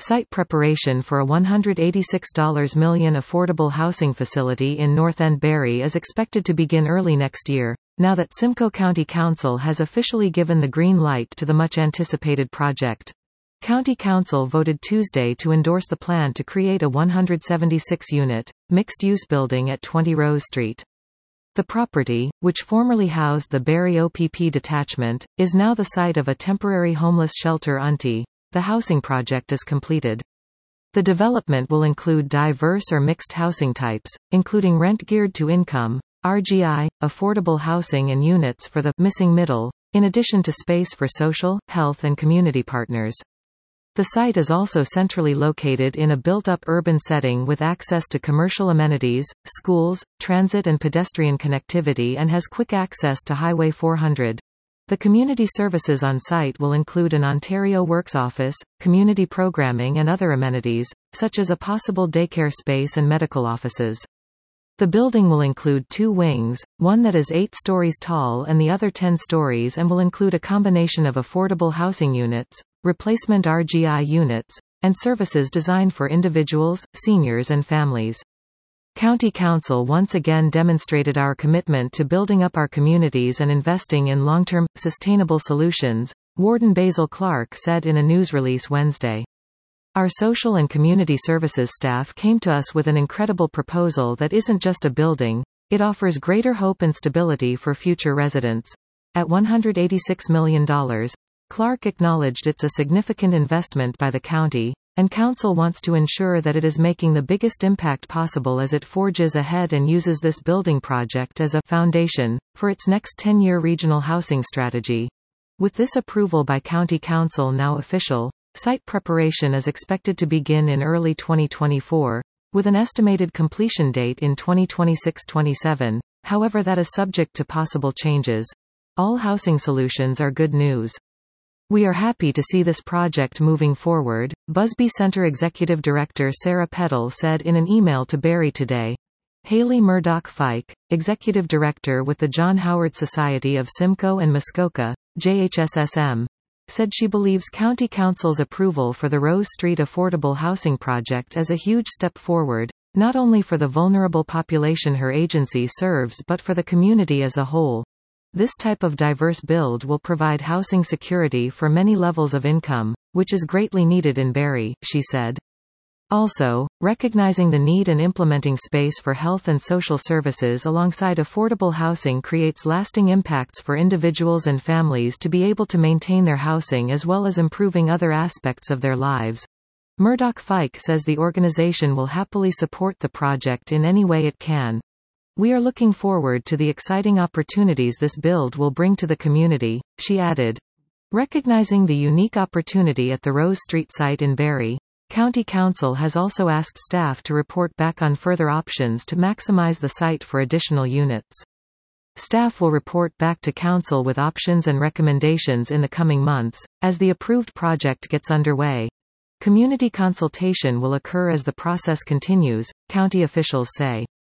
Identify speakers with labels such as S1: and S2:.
S1: Site preparation for a $186 million affordable housing facility in North End Barrie is expected to begin early next year, now that Simcoe County Council has officially given the green light to the much-anticipated project. County Council voted Tuesday to endorse the plan to create a 176-unit, mixed-use building at 20 Rose Street. The property, which formerly housed the Barrie OPP detachment, is now the site of a temporary homeless shelter until the housing project is completed. The development will include diverse or mixed housing types, including rent geared to income, RGI, affordable housing and units for the missing middle, in addition to space for social, health and community partners. The site is also centrally located in a built-up urban setting with access to commercial amenities, schools, transit and pedestrian connectivity and has quick access to Highway 400. The community services on site will include an Ontario Works office, community programming and other amenities, such as a possible daycare space and medical offices. The building will include 2 wings, one that is 8 stories tall and the other 10 stories, and will include a combination of affordable housing units, replacement RGI units, and services designed for individuals, seniors and families. County Council once again demonstrated our commitment to building up our communities and investing in long-term, sustainable solutions, Warden Basil Clark said in a news release Wednesday. Our social and community services staff came to us with an incredible proposal that isn't just a building, it offers greater hope and stability for future residents. At $186 million, Clark acknowledged it's a significant investment by the county, and Council wants to ensure that it is making the biggest impact possible as it forges ahead and uses this building project as a foundation for its next 10-year regional housing strategy. With this approval by County Council now official, site preparation is expected to begin in early 2024, with an estimated completion date in 2026-27, however that is subject to possible changes. All housing solutions are good news. We are happy to see this project moving forward, Busby Center Executive Director Sarah Peddle said in an email to Barrie Today. Haley Murdoch-Fike, Executive Director with the John Howard Society of Simcoe and Muskoka, JHSSM, said she believes County Council's approval for the Rose Street Affordable Housing Project is a huge step forward, not only for the vulnerable population her agency serves but for the community as a whole. This type of diverse build will provide housing security for many levels of income, which is greatly needed in Barrie, she said. Also, recognizing the need and implementing space for health and social services alongside affordable housing creates lasting impacts for individuals and families to be able to maintain their housing as well as improving other aspects of their lives. Murdoch-Fike says the organization will happily support the project in any way it can. We are looking forward to the exciting opportunities this build will bring to the community, she added. Recognizing the unique opportunity at the Rose Street site in Barrie, County Council has also asked staff to report back on further options to maximize the site for additional units. Staff will report back to Council with options and recommendations in the coming months, as the approved project gets underway. Community consultation will occur as the process continues, county officials say.